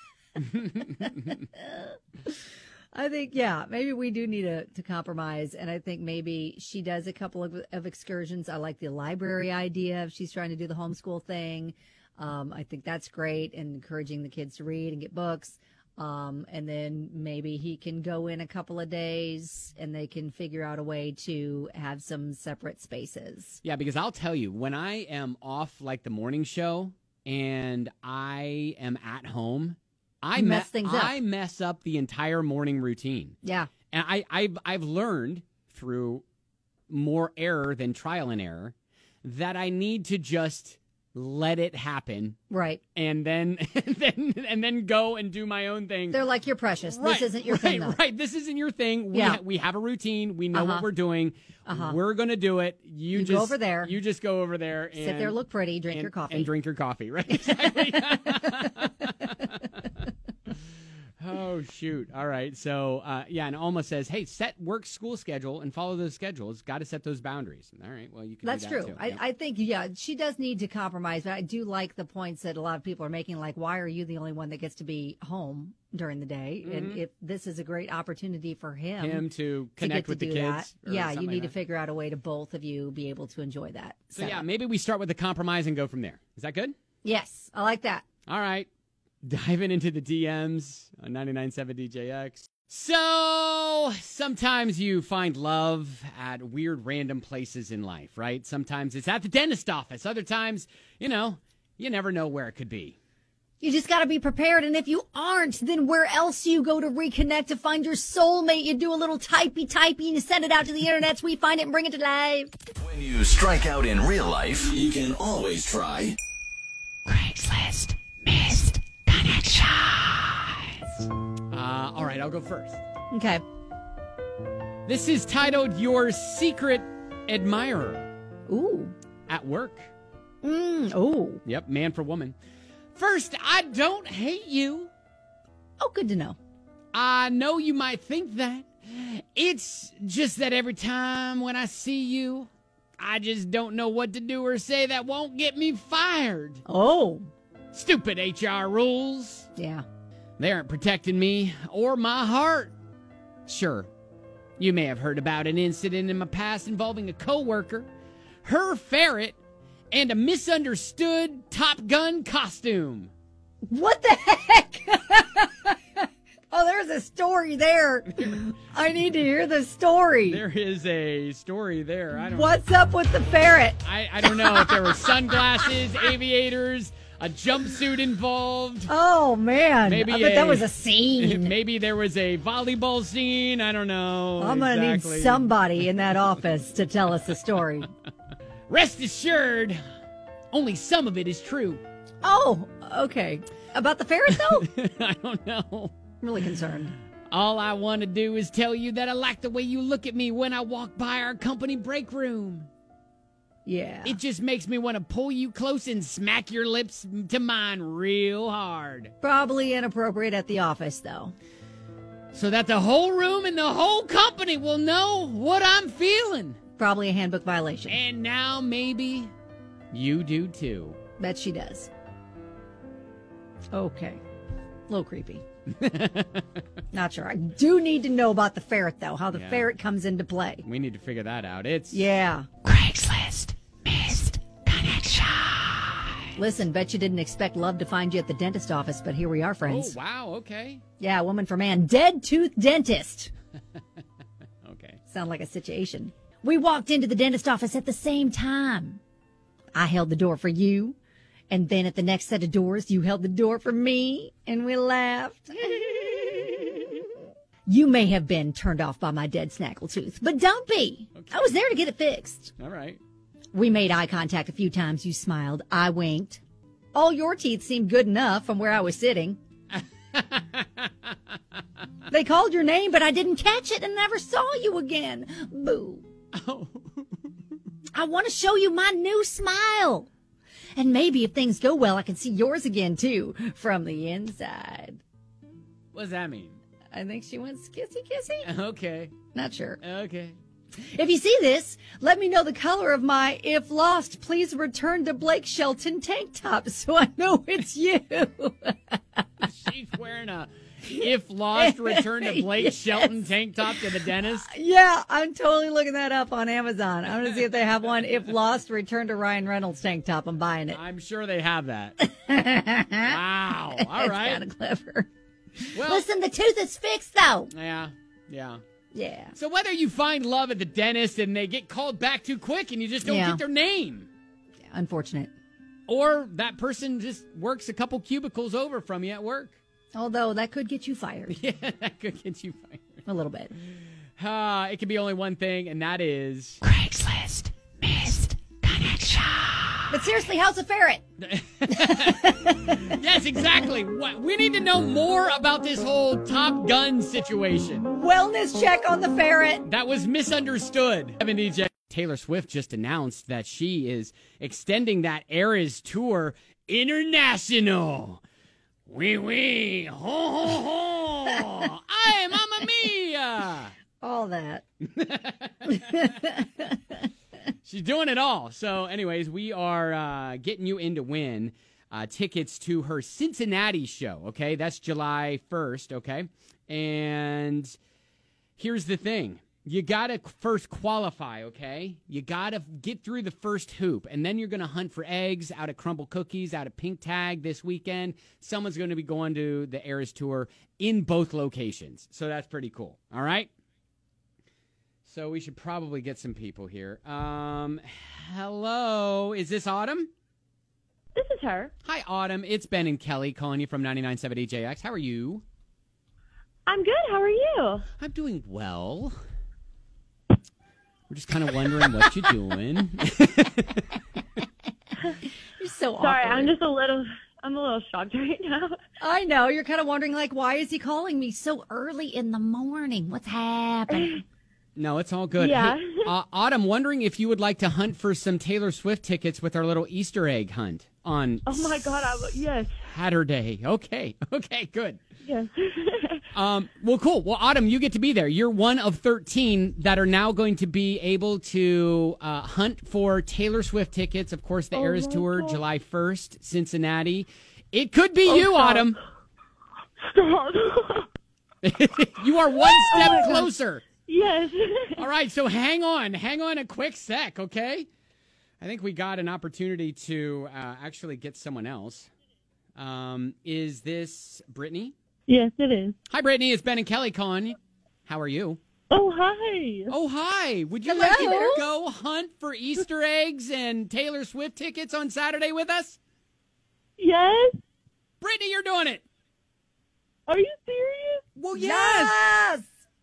I think, maybe we do need to compromise. And I think maybe she does a couple of excursions. I like the library idea if she's trying to do the homeschool thing. I think that's great, and encouraging the kids to read and get books. And then maybe he can go in a couple of days and they can figure out a way to have some separate spaces. Yeah, because I'll tell you, when I am off like the morning show and I am at home, I mess things up. I mess up the entire morning routine. Yeah. And I've learned through more error than trial and error that I need to just let it happen. Right. And then go and do my own thing. They're like, you're precious. This isn't your thing, though. Right. This isn't your thing. We have a routine. We know what we're doing. We're going to do it. You just go over there. You just go over there. And sit there, look pretty, drink your coffee. And drink your coffee. Right. Exactly. Oh, shoot. All right. So, and Alma says, hey, set work school schedule and follow those schedules. Got to set those boundaries. All right. Well, you can That's do that true. too. I think, she does need to compromise. But I do like the points that a lot of people are making, like, why are you the only one that gets to be home during the day? Mm-hmm. And if this is a great opportunity for him to connect with the kids. You need to figure out a way to both of you be able to enjoy that. So, maybe we start with the compromise and go from there. Is that good? Yes. I like that. All right. Diving into the DMs on 99.7 DJX. So, sometimes you find love at weird random places in life, right? Sometimes it's at the dentist office. Other times, you never know where it could be. You just got to be prepared. And if you aren't, then where else you go to reconnect to find your soulmate? You do a little typey and you send it out to the internet so we find it and bring it to life. When you strike out in real life, you can always try Craigslist Missed Connections. All right, I'll go first. Okay. This is titled Your Secret Admirer. Ooh. At work. Oh. Yep, man for woman. First, I don't hate you. Oh, good to know. I know you might think that. It's just that every time when I see you, I just don't know what to do or say that won't get me fired. Oh. Stupid HR rules. Yeah. They aren't protecting me or my heart. Sure, you may have heard about an incident in my past involving a coworker, her ferret, and a misunderstood Top Gun costume. What the heck? Oh, there's a story there. I need to hear the story. There is a story there. What's up with the ferret? I don't know if there were sunglasses, aviators, a jumpsuit involved. Oh, man. I bet that was a scene. Maybe there was a volleyball scene. I don't know. I'm going to need somebody in that office to tell us the story. Rest assured, only some of it is true. Oh, okay. About the ferret, though? I don't know. I'm really concerned. All I want to do is tell you that I like the way you look at me when I walk by our company break room. Yeah. It just makes me want to pull you close and smack your lips to mine real hard. Probably inappropriate at the office, though. So that the whole room and the whole company will know what I'm feeling. Probably a handbook violation. And now maybe you do too. Bet she does. Okay. A little creepy. Not sure. I do need to know about the ferret, though, how the ferret comes into play. We need to figure that out. Craigslist Missed Connection. Listen, bet you didn't expect love to find you at the dentist office, but here we are, friends. Oh, wow, okay. Yeah, woman for man. Dead tooth dentist. Okay. Sound like a situation. We walked into the dentist office at the same time. I held the door for you. And then at the next set of doors, you held the door for me, and we laughed. You may have been turned off by my dead snaggletooth, but don't be. Okay. I was there to get it fixed. All right. We made eye contact a few times. You smiled. I winked. All your teeth seemed good enough from where I was sitting. They called your name, but I didn't catch it and never saw you again. Boo. Oh. I want to show you my new smile. And maybe if things go well, I can see yours again, too, from the inside. What does that mean? I think she wants kissy-kissy. Okay. Not sure. Okay. If you see this, let me know the color of my If Lost, Please Return to Blake Shelton tank top so I know it's you. She's wearing a If Lost, Return to Blake Shelton tank top to the dentist? Yeah, I'm totally looking that up on Amazon. I'm going to see if they have one. If Lost, Return to Ryan Reynolds tank top. I'm buying it. I'm sure they have that. Wow. All right. That's kind of clever. Well, listen, the tooth is fixed, though. Yeah. Yeah. So whether you find love at the dentist and they get called back too quick and you just don't get their name. Yeah, unfortunate. Or that person just works a couple cubicles over from you at work. Although that could get you fired. Yeah, that could get you fired. A little bit. It can be only one thing, and that is Craigslist missed connection. But seriously, how's a ferret? Yes, exactly. We need to know more about this whole Top Gun situation. Wellness check on the ferret. That was misunderstood. Evan DJ. Taylor Swift just announced that she is extending that Eras tour international. Wee wee, ho ho ho. Ay, mamma mia. All that. She's doing it all. So, anyways, we are getting you in to win tickets to her Cincinnati show, okay? That's July 1st, okay? And here's the thing. You got to first qualify, okay? You got to get through the first hoop, and then you're going to hunt for eggs out at Crumble Cookies, out at Pink Tag this weekend. Someone's going to be going to the Eras Tour in both locations. So that's pretty cool, all right? So we should probably get some people here. Hello, is this Autumn? This is her. Hi, Autumn. It's Ben and Kelly calling you from 99.7 DJX. How are you? I'm good. How are you? I'm doing well. We're just kind of wondering what you're doing. You're so sorry. awkward. I'm a little shocked right now. I know. You're kind of wondering, like, why is he calling me so early in the morning? What's happening? No, it's all good. Yeah. Hey, Autumn, wondering if you would like to hunt for some Taylor Swift tickets with our little Easter egg hunt on Oh my God! Yes. Saturday. Okay, good. Yes. Well, cool. Well, Autumn, you get to be there. You're one of 13 that are now going to be able to hunt for Taylor Swift tickets. Of course, the Eras Tour, God. July 1st, Cincinnati. It could be you, stop. Autumn. Stop. You are one step my God. closer. Yes. All right, so hang on a quick sec, okay? I think we got an opportunity to actually get someone else. Is this Brittany? Yes, it is. Hi, Brittany. It's Ben and Kelly calling you. How are you? Oh, hi. Oh, hi. Would you like to go hunt for Easter eggs and Taylor Swift tickets on Saturday with us? Yes. Brittany, you're doing it. Are you serious? Well, yes.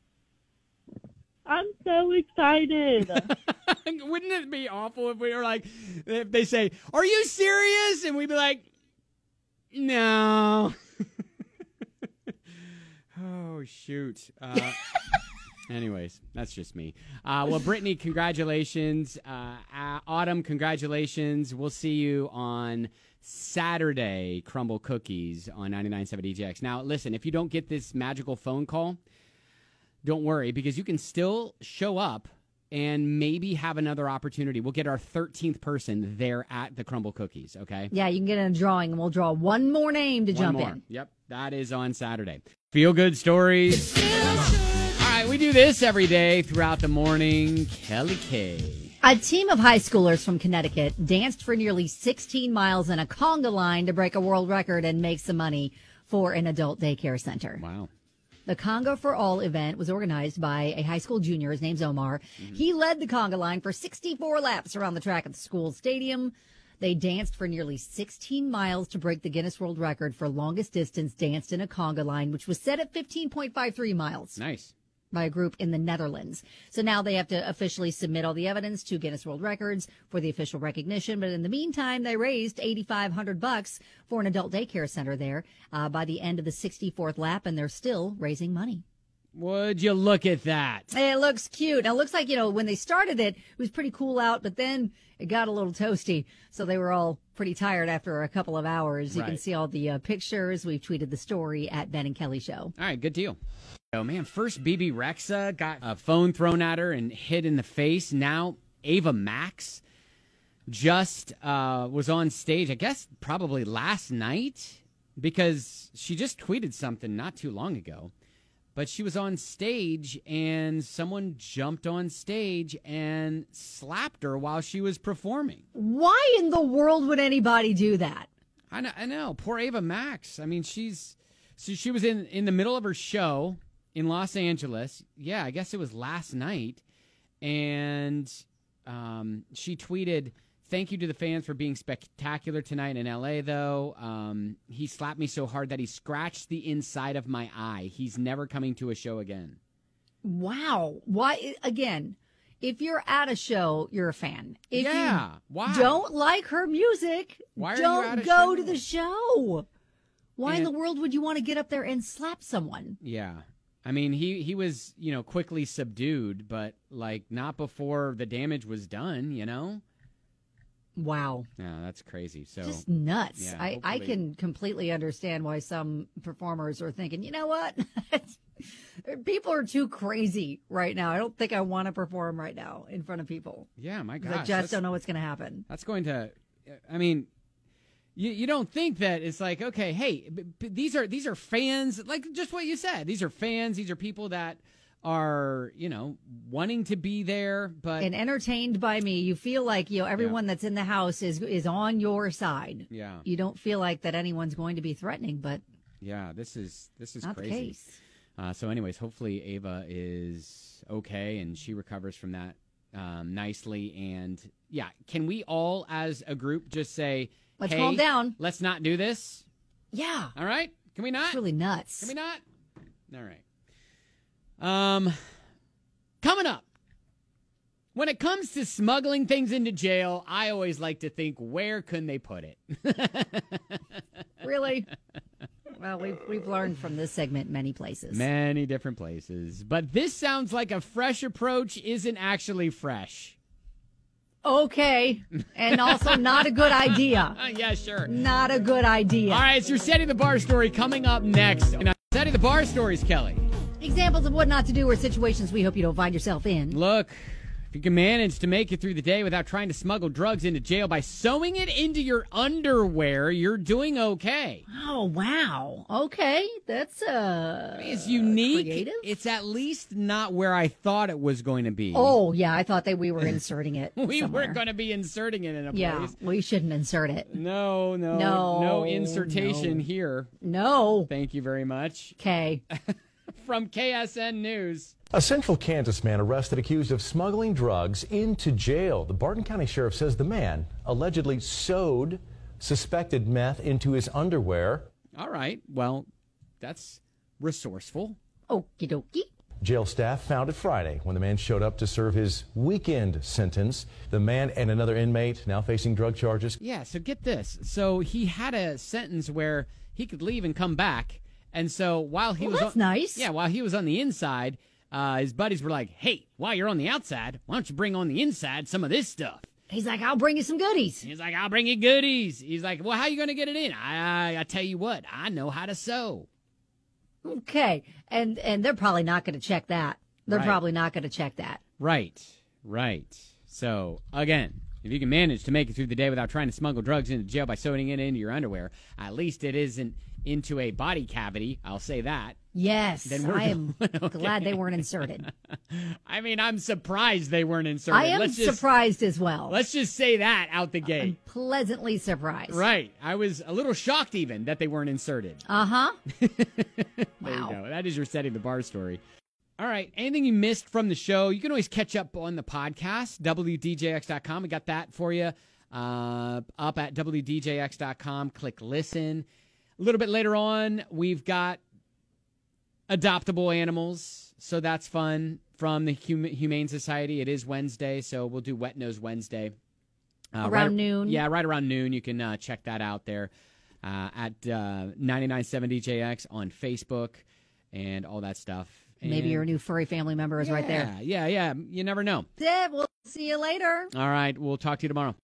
I'm so excited. Wouldn't it be awful if we were like, if they say, "Are you serious?" and we'd be like, "No." Oh, shoot. Anyways, that's just me. Well, Brittany, congratulations. Autumn, congratulations. We'll see you on Saturday, Crumble Cookies on 99.7 DJX. Now, listen, if you don't get this magical phone call, don't worry, because you can still show up and maybe have another opportunity. We'll get our 13th person there at the Crumble Cookies, okay? Yeah, you can get in a drawing, and we'll draw one more name to jump in. Yep, that is on Saturday. Feel good stories. All right, we do this every day throughout the morning. Kelly K. A team of high schoolers from Connecticut danced for nearly 16 miles in a conga line to break a world record and make some money for an adult daycare center. Wow. The Conga for All event was organized by a high school junior. His name's Omar. He led the conga line for 64 laps around the track at the school stadium. They danced for nearly 16 miles to break the Guinness World Record for longest distance danced in a conga line, which was set at 15.53 miles. Nice. By a group in the Netherlands. So now they have to officially submit all the evidence to Guinness World Records for the official recognition. But in the meantime, they raised $8,500 for an adult daycare center there by the end of the 64th lap, and they're still raising money. Would you look at that? It looks cute. Now, it looks like, when they started it, it was pretty cool out, but then it got a little toasty. So they were all pretty tired after a couple of hours. You can see all the pictures. We've tweeted the story at Ben and Kelly Show. All right, good deal. Oh, man, first BB Rexa got a phone thrown at her and hit in the face. Now Ava Max just was on stage, I guess probably last night, because she just tweeted something not too long ago. But she was on stage, and someone jumped on stage and slapped her while she was performing. Why in the world would anybody do that? I know. Poor Ava Max. I mean, she was in the middle of her show in Los Angeles. Yeah, I guess it was last night. And she tweeted, "Thank you to the fans for being spectacular tonight in L.A., though. He slapped me so hard that he scratched the inside of my eye. He's never coming to a show again." Wow. Why? Again, if you're at a show, you're a fan. If why? you don't like her music, Why are you don't at a go show? to the show. Why in And- the world would you want to get up there and slap someone? Yeah. I mean, he was, quickly subdued, but, not before the damage was done, Wow. Yeah, that's crazy. So Just nuts. yeah, I hopefully- can completely understand why some performers are thinking, you know what? People are too crazy right now. I don't think I want to perform right now in front of people. Yeah, my 'Cause gosh. I just don't know what's going to happen. That's going to, I mean, you don't think that it's like, okay, hey, these are fans, like just what you said. These are fans. These are people that are, wanting to be there, but And entertained by me. You feel like, everyone that's in the house is on your side. yeah, You don't feel like that anyone's going to be threatening, but yeah, this is not crazy. the case. So, anyways, hopefully Ava is okay and she recovers from that nicely. And yeah, can we all as a group just say, Let's hey, calm down. Let's not do this. Yeah. All right. Can we not? It's really nuts. Can we not? All right. Coming up. When it comes to smuggling things into jail, I always like to think, where can they put it? Really? Well, we've learned from this segment many places. Many different places. But this sounds like a fresh approach isn't actually fresh. Okay. And also not a good idea. Yeah, sure. Not a good idea. All right, it's your Setting the Bar story coming up next. And Setting the Bar stories, Kelly. Examples of what not to do or situations we hope you don't find yourself in. Look, if you can manage to make it through the day without trying to smuggle drugs into jail by sewing it into your underwear, you're doing okay. Oh, wow. Okay. That's it's unique. creative. It's at least not where I thought it was going to be. Oh, yeah. I thought that we were inserting it. We somewhere. weren't going to be inserting it in a Yeah, place. we shouldn't insert it. No insertion no. here. No. Thank you very much. Okay. From KSN News. A Central Kansas man arrested accused of smuggling drugs into jail. The Barton County Sheriff says the man allegedly sewed suspected meth into his underwear. All right. Well, that's resourceful. Okie dokie. Jail staff found it Friday when the man showed up to serve his weekend sentence. The man and another inmate now facing drug charges. Yeah, so get this. So he had a sentence where he could leave and come back. And so while he was that's nice. Yeah, while he was on the inside, his buddies were like, hey, while you're on the outside, why don't you bring on the inside some of this stuff? He's like, I'll bring you some goodies. He's like, I'll bring you goodies. He's like, well, how you going to get it in? I tell you what, I know how to sew. Okay. And they're probably not going to check that. They're Right. probably not going to check that. Right. So, again, if you can manage to make it through the day without trying to smuggle drugs into jail by sewing it into your underwear, at least it isn't into a body cavity. I'll say that. Yes. Then we're I am okay. glad they weren't inserted. I mean, I'm surprised they weren't inserted. I am surprised as well. Let's just say that out the gate. I'm pleasantly surprised. Right. I was a little shocked even that they weren't inserted. Uh-huh. There you go. That is your Setting the Bar story. All right. Anything you missed from the show, you can always catch up on the podcast, WDJX.com. We got that for you up at WDJX.com. Click listen. A little bit later on, we've got adoptable animals, so that's fun from the Humane Society. It is Wednesday, so we'll do Wet Nose Wednesday. Around noon. Yeah, right around noon. You can check that out there at 99.7 DJX on Facebook and all that stuff. Maybe And- your new furry family member is right there. Yeah. You never know. Yeah, we'll see you later. All right. We'll talk to you tomorrow.